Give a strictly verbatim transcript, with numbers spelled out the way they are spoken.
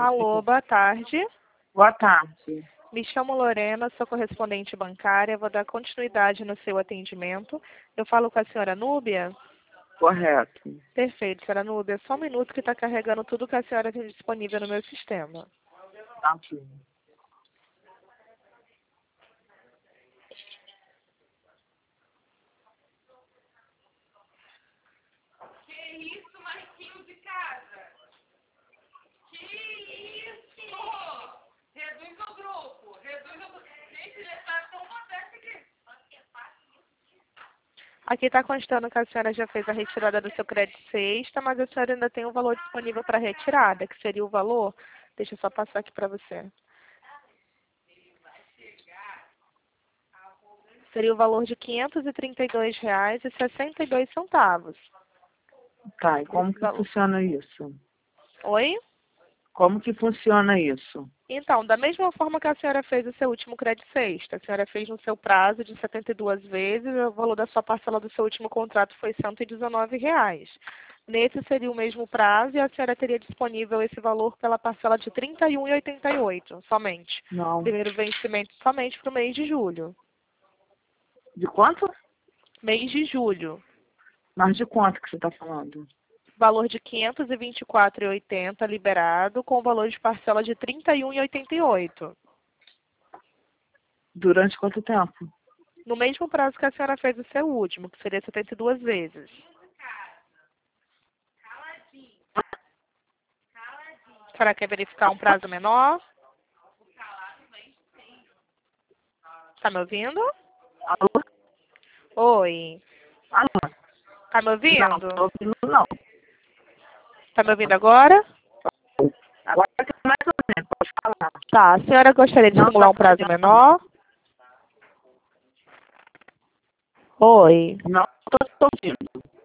Alô, boa tarde. Boa tarde. Me chamo Lorena, sou correspondente bancária. Vou dar continuidade no seu atendimento. Eu falo com a senhora Núbia? Correto. Perfeito, senhora Núbia. Só um minuto que está carregando tudo que a senhora tem disponível no meu sistema. Tá aqui. Que isso, Marquinhos de casa? Que isso? Reduz o grupo. Reduz o grupo. Gente, já está tão acontece aqui. Aqui está constando que a senhora já fez a retirada do seu crédito sexta, mas a senhora ainda tem um valor disponível para retirada, que seria o valor... Deixa eu só passar aqui para você. Seria o valor de quinhentos e trinta e dois reais e sessenta e dois centavos. Tá, e como Esse que valor. funciona isso? Oi? Como que funciona isso? Então, da mesma forma que a senhora fez o seu último crédito sexta, a senhora fez no seu prazo de setenta e duas vezes, o valor da sua parcela do seu último contrato foi cento e dezenove reais. Nesse seria o mesmo prazo e a senhora teria disponível esse valor pela parcela de trinta e um reais e oitenta e oito centavos somente. Não. Primeiro vencimento somente para o mês de julho. De quanto? Mês de julho. Mas de quanto que você está falando? Valor de quinhentos e vinte e quatro reais e oitenta centavos liberado, com valor de parcela de trinta e um reais e oitenta e oito centavos. Durante quanto tempo? No mesmo prazo que a senhora fez o seu último, que seria setenta e duas vezes. A senhora quer verificar um prazo menor? Tá me ouvindo? Alô? Oi. Alô? Tá me ouvindo? Não, tô ouvindo não. Tá me ouvindo agora? Agora tem mais ou menos, pode falar. Tá. A senhora gostaria de Não, simular um tá prazo fazendo. menor? Oi. Não, tô te ouvindo.